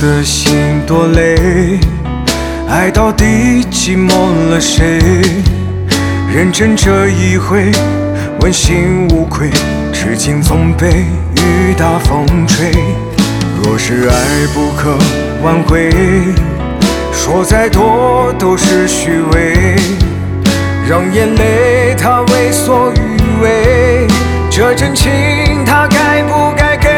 的心多累，爱到底寂寞了谁？认真这一回，问心无愧，至今总被雨打风吹。若是爱不可挽回，说再多都是虚伪，让眼泪它为所欲为，这真情它该不该给？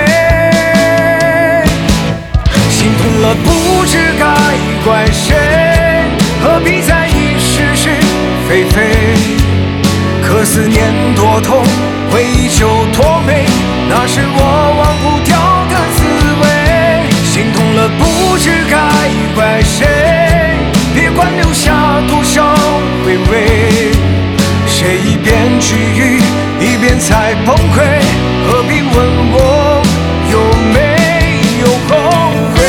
心痛了不知该怪谁，何必在意是是非非？可思念多痛，回忆就多美，那是我忘不掉的滋味。心痛了不知该怪谁，别管留下多少回味，谁一边治愈一边才崩溃，何必问我有没有后悔？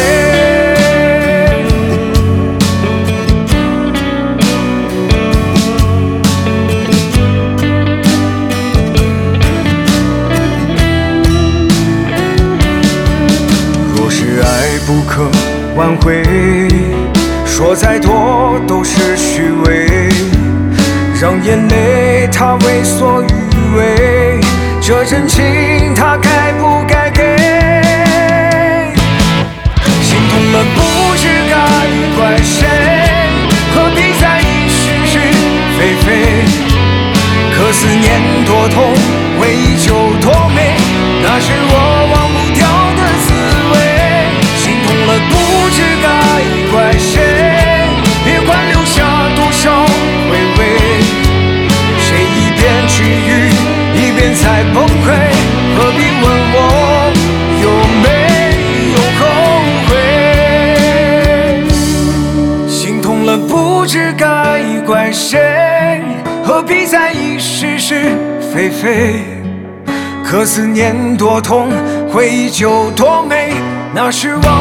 若是爱不可挽回，说再多都是虚伪，让眼泪它为所欲为，这真情它该不该给？心痛了不知该怪谁，何必在意是是非非？可思念多痛，回忆就多美，那是我忘不掉的滋味。心痛了不知该怪谁，别管留下多少回味，谁一边治愈一边才崩溃，何必问我有没有后悔？心痛了不知该怪谁，何必在意是是非非？可思念多痛，回忆就多美，那是我